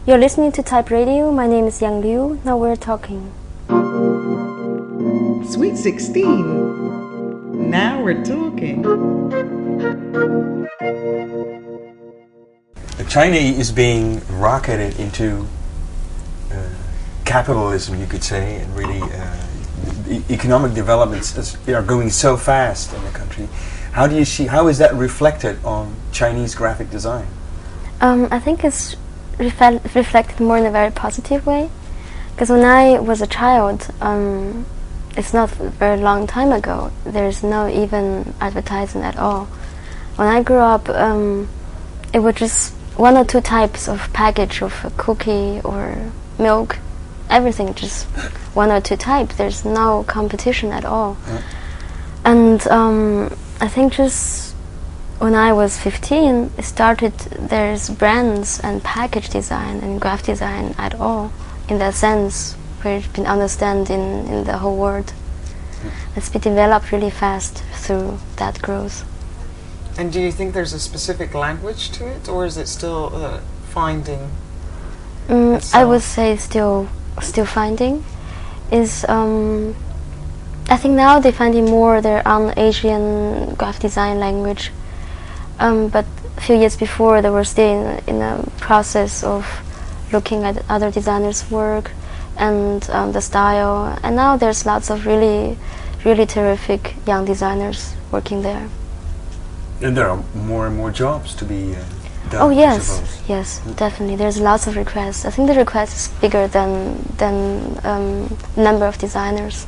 You're listening to Type Radio. My name is Yang Liu. Now we're talking. Sweet 16. Now we're talking. China is being rocketed into capitalism, you could say, and really economic developments are going so fast in the country. How do you see, how is that reflected on Chinese graphic design? I think it's reflected more in a very positive way. Because when I was a child, it's not a very long time ago, there's no even advertising at all. When I grew up, it was just one or two types of package of a cookie or milk, everything just one or two types. There's no competition at all. Yeah. And I think just when I was 15, it started, there's brands and package design and graphic design at all, in that sense, where it's been understood in the whole world. It's been developed really fast through that growth. And do you think there's a specific language to it, or is it still finding? I would say still finding. Is I think now they're finding more their own Asian graphic design language. But a few years before, they were still in a process of looking at other designers' work and the style. And now there's lots of really terrific young designers working there. And there are more and more jobs to be done. Oh yes, yes, definitely. There's lots of requests. I think the request is bigger than number of designers.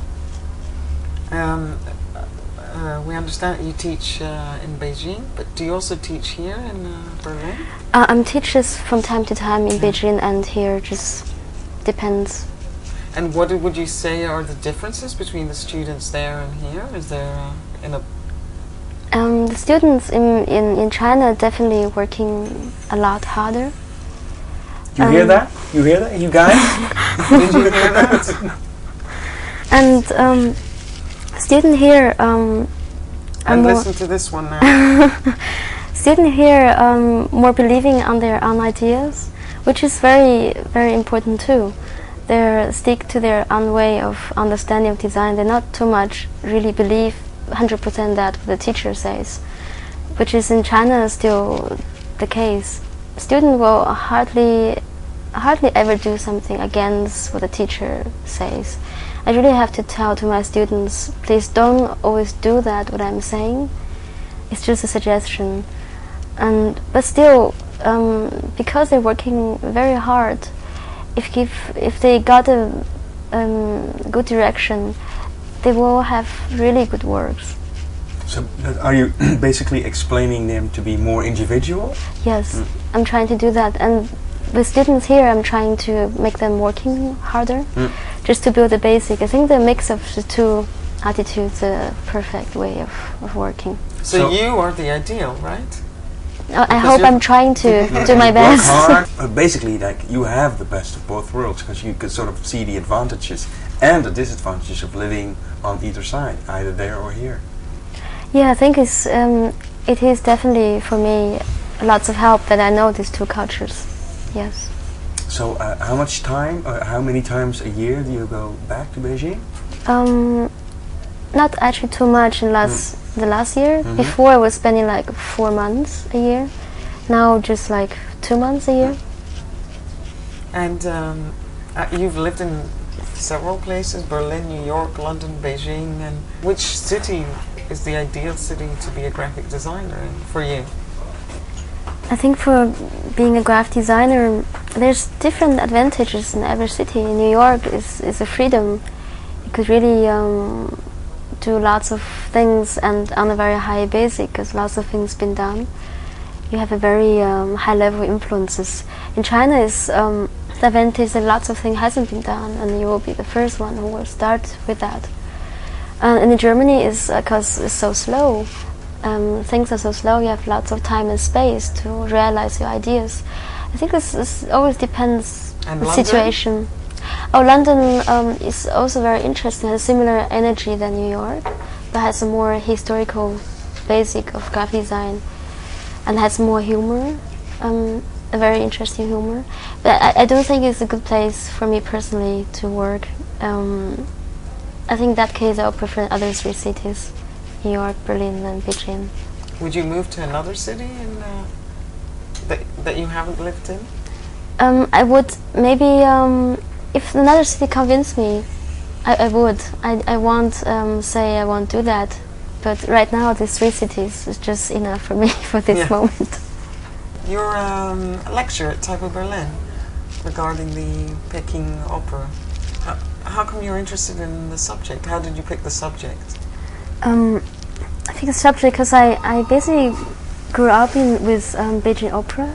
We understand that you teach in Beijing, but do you also teach here in Berlin? I'm teachers from time to time in Beijing and here, just depends. And what would you say are the differences between the students there and here? Is there the students in China are definitely working a lot harder. You hear that? You hear that, you guys? Did you hear that? And student here and listen to this one now. Student here more believing on their own ideas, which is very, very important too. They stick to their own way of understanding of design. They not too much really believe 100% that what the teacher says, which is in China still the case. Student will hardly ever do something against what the teacher says. I really have to tell to my students, please don't always do that, what I'm saying. It's just a suggestion. But still, because they're working very hard, if they got a good direction, they will have really good works. So are you basically explaining them to be more individual? Yes, I'm trying to do that. And with students here, I'm trying to make them working harder, just to build the basic. I think the mix of the two attitudes is a perfect way of working. So you are the ideal, right? I hope I'm trying to do my best. Work hard. Basically, like, you have the best of both worlds, because you could sort of see the advantages and the disadvantages of living on either side, either there or here. Yeah, I think it is definitely for me lots of help that I know these two cultures. Yes. So how much time, how many times a year do you go back to Beijing? Not actually too much in the last year. Before I was spending like 4 months a year. Now just like 2 months a year. And you've lived in several places: Berlin, New York, London, Beijing. And which city is the ideal city to be a graphic designer in for you? I think for being a graphic designer, there's different advantages in every city. In New York is a freedom. You could really do lots of things and on a very high basic, because lots of things been done. You have a very high level influences. In China is the advantage that lots of things hasn't been done, and you will be the first one who will start with that. And in Germany is because it's so slow. Things are so slow, you have lots of time and space to realize your ideas. I think this always depends on the situation. Oh, London is also very interesting, has similar energy than New York, but has a more historical basic of graphic design and has more humor. a very interesting humor. But I don't think it's a good place for me personally to work. I think in that case I'll prefer other three cities, New York, Berlin and Beijing. Would you move to another city in, that you haven't lived in? I would maybe, if another city convinced me, I would. I won't say I won't do that, but right now these three cities is just enough for me for this moment. Your lecture at Taipei Berlin regarding the Peking opera, how come you're interested in the subject? How did you pick the subject? I think the subject because I basically grew up with Beijing opera.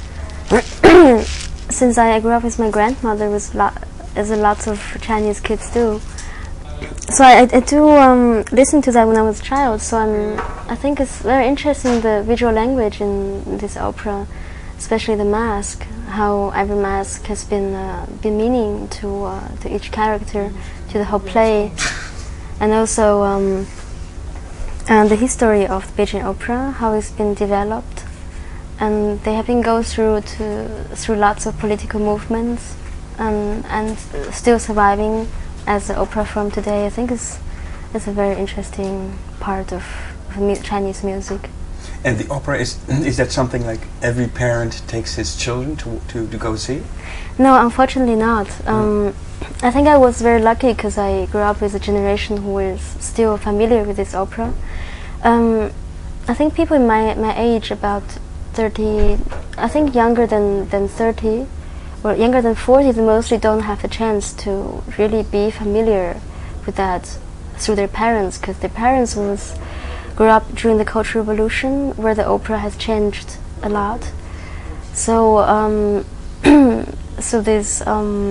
Since I grew up with my grandmother, as a lot of Chinese kids do. So I do listen to that when I was a child. So I think it's very interesting, the visual language in this opera, especially the mask. How every mask has been meaning to each character, to the whole play, and also the history of the Beijing opera, how it's been developed. And they have been going through lots of political movements, and still surviving as an opera form today. I think it's a very interesting part of Chinese music. And the opera is that something like every parent takes his children to go see? No, unfortunately not. I think I was very lucky because I grew up with a generation who was still familiar with this opera. I think people in my age, about 30, I think younger than 30 or younger than 40, they mostly don't have the chance to really be familiar with that through their parents, because their parents grew up during the Cultural Revolution, where the opera has changed a lot. So so this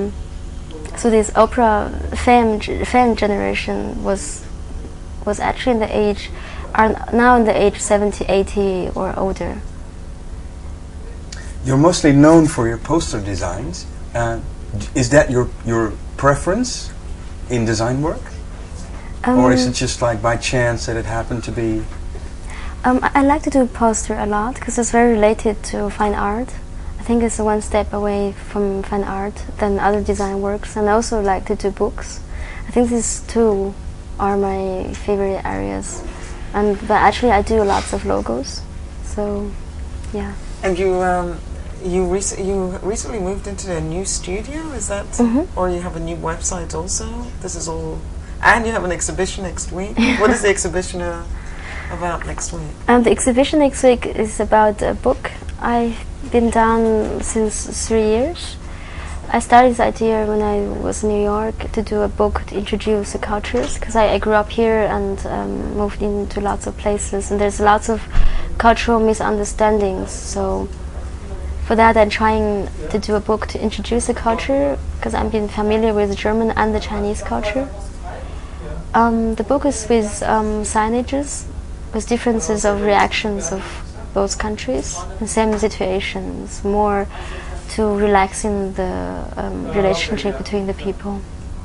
opera fan generation was actually in the age, are now in the age 70, 80 or older. You're mostly known for your poster designs. Is that your preference in design work? Or is it just like by chance that it happened to be? I like to do poster a lot because it's very related to fine art. I think it's one step away from fine art than other design works, and I also like to do books. I think these two are my favorite areas. But actually I do lots of logos, so yeah. And you recently moved into a new studio, is that? Or you have a new website also? This is all, and you have an exhibition next week. What is the exhibition about next week? The exhibition next week is about a book I've been down since 3 years. I started this idea when I was in New York to do a book to introduce the cultures, because I grew up here and moved into lots of places, and there's lots of cultural misunderstandings. So for that I'm trying to do a book to introduce the culture, because I'm being familiar with the German and the Chinese culture. The book is with signages, with differences of reactions of both countries, the same situations, more to relaxing the relationship between the people.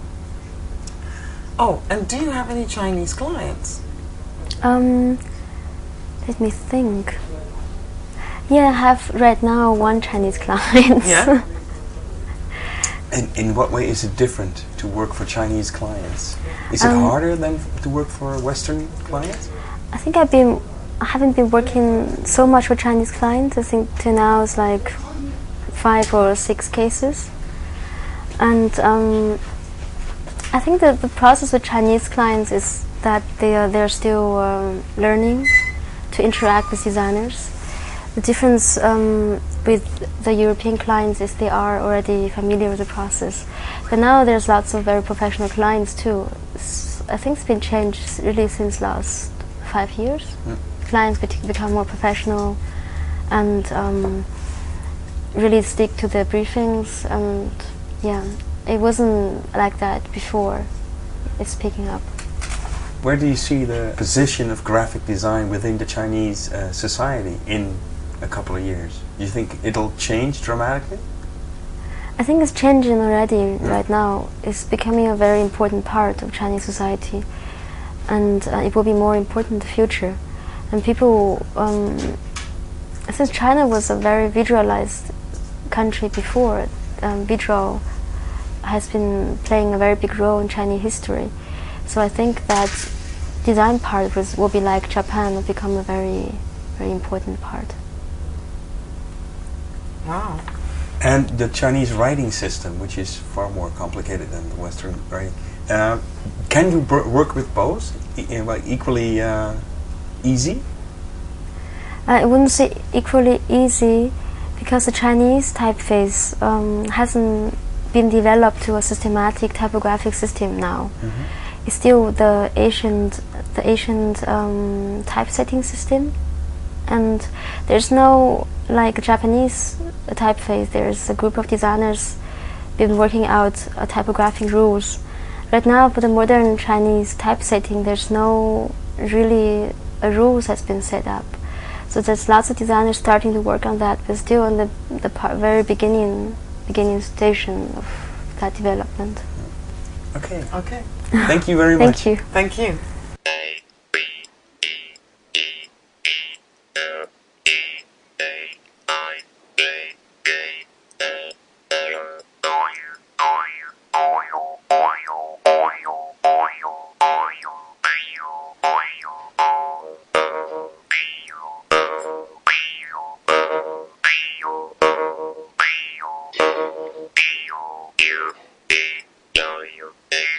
Oh, and do you have any Chinese clients? Let me think. Yeah, I have right now one Chinese client. Yeah. And in what way is it different to work for Chinese clients? Is it harder than to work for Western clients? I think I haven't been working so much with Chinese clients. I think till now it's like 5 or 6 cases, and I think that the process with Chinese clients is that they're still learning to interact with designers. The difference with the European clients is they are already familiar with the process, but now there's lots of very professional clients too. I think it's been changed really since last 5 years. Clients become more professional and really stick to their briefings, and yeah, it wasn't like that before. It's picking up. Where do you see the position of graphic design within the Chinese society in a couple of years? Do you think it'll change dramatically? I think it's changing already right now. It's becoming a very important part of Chinese society, and it will be more important in the future. And people, since China was a very visualized country before, Vidro has been playing a very big role in Chinese history. So I think that design part will be like Japan, will become a very, very important part. Wow. And the Chinese writing system, which is far more complicated than the Western writing, can you work with both equally easy? I wouldn't say equally easy, because the Chinese typeface hasn't been developed to a systematic typographic system now. Mm-hmm. It's still the ancient typesetting system, and there's no like Japanese typeface. There's a group of designers been working out typographic rules. Right now, for the modern Chinese typesetting, there's no really a rules has been set up. So there's lots of designers starting to work on that, but still in the very beginning station of that development. Okay. Okay. Thank you very much. Thank you. Thank you. You